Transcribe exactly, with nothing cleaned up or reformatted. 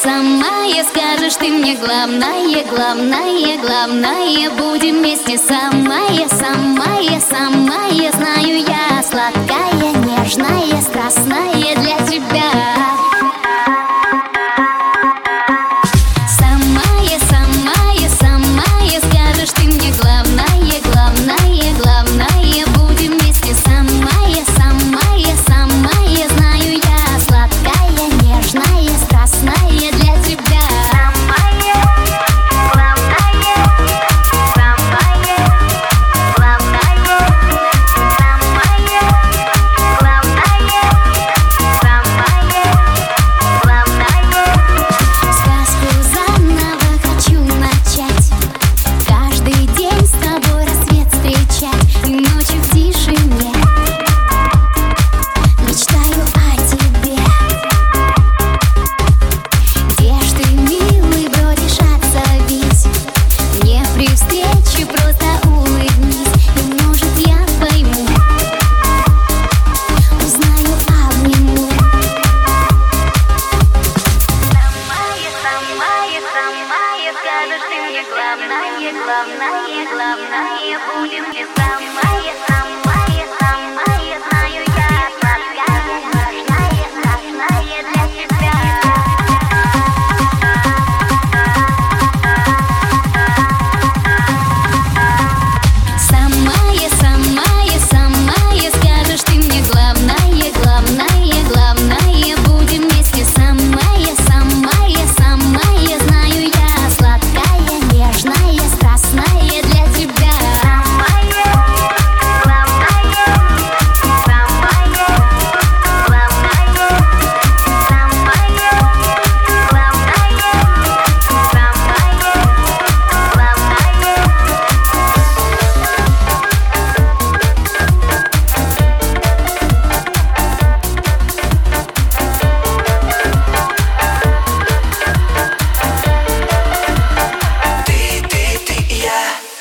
самая, скажешь ты мне главное, главное, главное, будем вместе. Самая, самая, самая, знаю я, сладкая, нежная, страстная для тебя. Самая, самая, самая, скажешь ты мне главное, главное, главное, будем вместе. Самая, самая, самая, знаю я, сладкая, нежная, страстная для тебя. Скажешь ты мне главное, главное, главное, будем ли самой.